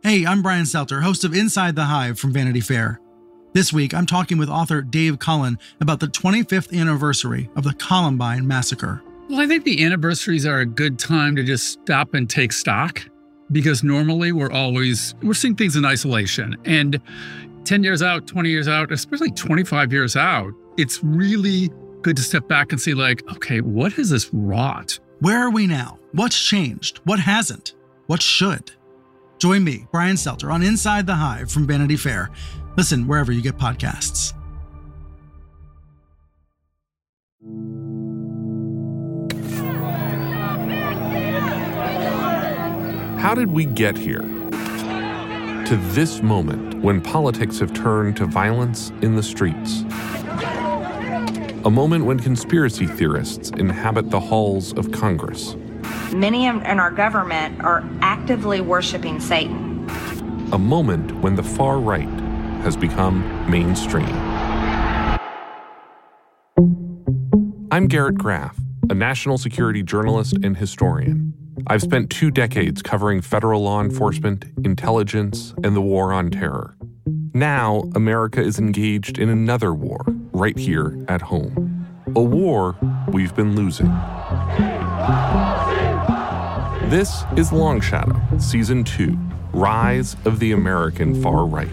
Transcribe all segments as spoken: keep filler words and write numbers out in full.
Hey, I'm Brian Stelter, host of Inside the Hive from Vanity Fair. This week, I'm talking with author Dave Cullen about the twenty-fifth anniversary of the Columbine Massacre. Well, I think the anniversaries are a good time to just stop and take stock, because normally we're always, we're seeing things in isolation. And ten years out, twenty years out, especially twenty-five years out, it's really good to step back and see like, okay, what has this wrought? Where are we now? What's changed? What hasn't? What should? Join me, Brian Stelter, on Inside the Hive from Vanity Fair. Listen wherever you get podcasts. How did we get here? To this moment when politics have turned to violence in the streets. A moment when conspiracy theorists inhabit the halls of Congress. Many in our government are actively worshiping Satan. A moment when the far right has become mainstream. I'm Garrett Graff, a national security journalist and historian. I've spent two decades covering federal law enforcement, intelligence, and the war on terror. Now, America is engaged in another war right here at home. A war we've been losing. This is Long Shadow, Season two, Rise of the American Far Right.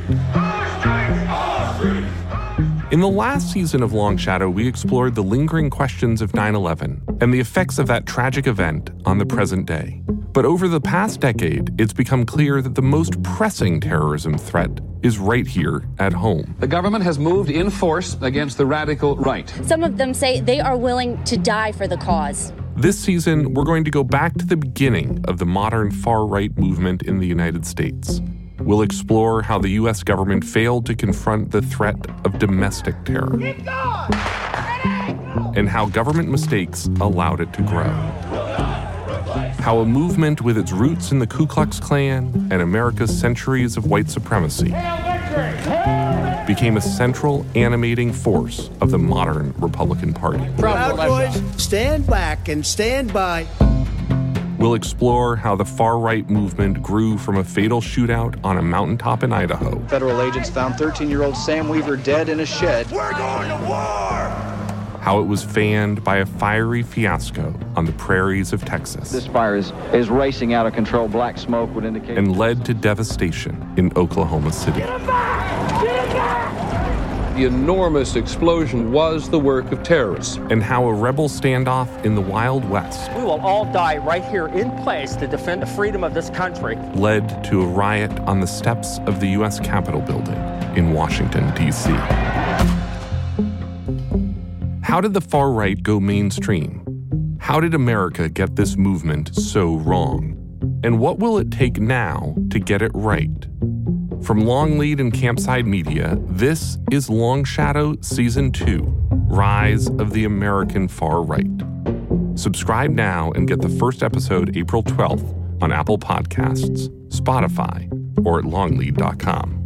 In the last season of Long Shadow, we explored the lingering questions of nine eleven and the effects of that tragic event on the present day. But over the past decade, it's become clear that the most pressing terrorism threat is right here at home. The government has moved in force against the radical right. Some of them say they are willing to die for the cause. This season, we're going to go back to the beginning of the modern far-right movement in the United States. We'll explore how the U S government failed to confront the threat of domestic terror. Keep going! And how government mistakes allowed it to grow. How a movement with its roots in the Ku Klux Klan and America's centuries of white supremacy became a central animating force of the modern Republican Party. Proud boys, stand back and stand by. We'll explore how the far-right movement grew from a fatal shootout on a mountaintop in Idaho. Federal agents found thirteen-year-old Sam Weaver dead in a shed. We're going to war! How it was fanned by a fiery fiasco on the prairies of Texas. This fire is, is racing out of control. Black smoke would indicate... And led to devastation in Oklahoma City. Get him back! Get him back! The enormous explosion was the work of terrorists. And how a rebel standoff in the Wild West... We will all die right here in place to defend the freedom of this country. ...led to a riot on the steps of the U S Capitol building in Washington, D C How did the far right go mainstream? How did America get this movement so wrong? And what will it take now to get it right? From Longlead and Campside Media, this is Long Shadow Season two, Rise of the American Far Right. Subscribe now and get the first episode April twelfth on Apple Podcasts, Spotify, or at longlead dot com.